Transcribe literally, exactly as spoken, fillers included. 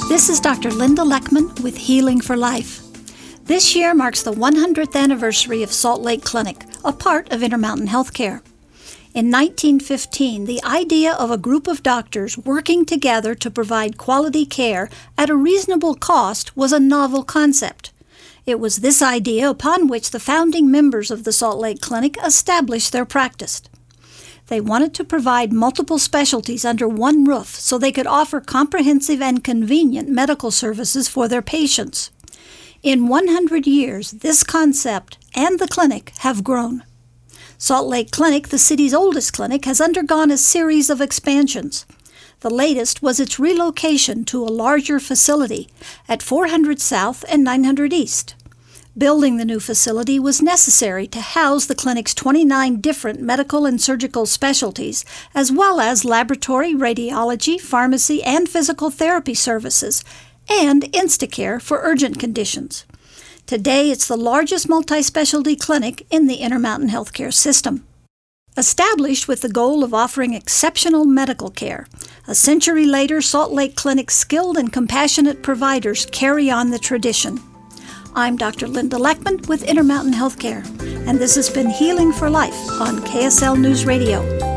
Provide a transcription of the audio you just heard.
This is Doctor Linda Leckman with Healing for Life. This year marks the one hundredth anniversary of Salt Lake Clinic, a part of Intermountain Healthcare. In nineteen fifteen, the idea of a group of doctors working together to provide quality care at a reasonable cost was a novel concept. It was this idea upon which the founding members of the Salt Lake Clinic established their practice. They wanted to provide multiple specialties under one roof so they could offer comprehensive and convenient medical services for their patients. In one hundred years, this concept and the clinic have grown. Salt Lake Clinic, the city's oldest clinic, has undergone a series of expansions. The latest was its relocation to a larger facility at four hundred South and nine hundred East. Building the new facility was necessary to house the clinic's twenty-nine different medical and surgical specialties, as well as laboratory, radiology, pharmacy, and physical therapy services, and Instacare for urgent conditions. Today, it's the largest multi-specialty clinic in the Intermountain Healthcare system. Established with the goal of offering exceptional medical care, a century later, Salt Lake Clinic's skilled and compassionate providers carry on the tradition. I'm Doctor Linda Leckman with Intermountain Healthcare, and this has been Healing for Life on K S L News Radio.